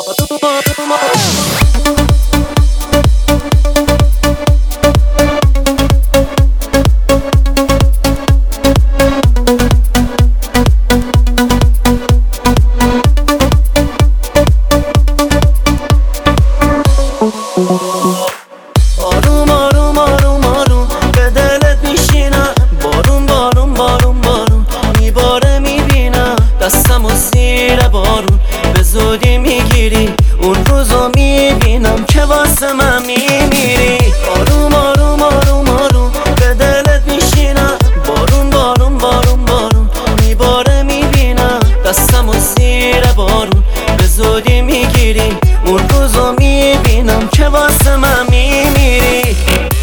آروم آروم آروم آروم به دلت میشینم، بارون بارون بارون بارون میباره میبینم، دستم و زیر بارون به زودی میگیری، اون روزو میبینم که واسه من میمیری. آروم آروم آروم آروم به دلت میشینم، بارون بارون بارون بارون میباره میبینم، دستم و زیر بارون به زودی میگیری، اون روزو میبینم که واسه من میمیری.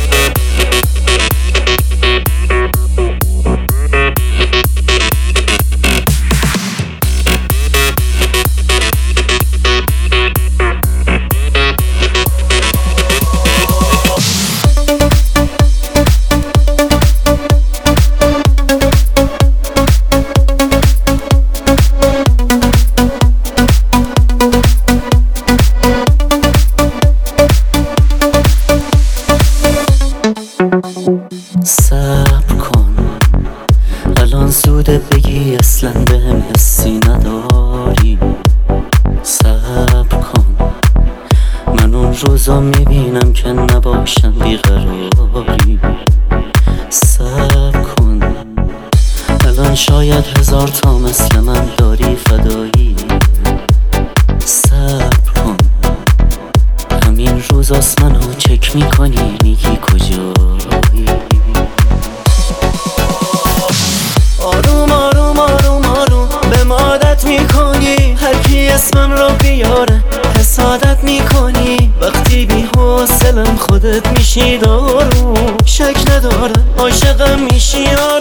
صبر کن الان زوده بگی، اصلا بهم حسی نداری. صبر کن من اون روزا میبینم که نباشم بیقراری. صبر کن الان شاید 1000 تا مثل من داری فدایی. صبر کن همین روزاست منو چک میکنی میگی کجایی. آروم آروم آروم آروم به مادت میکنی، هر کی اسمم رو بیاره حسادت میکنی. وقتی بی حوصلم خودت میشی دارو، شک نداره عاشقم میشی.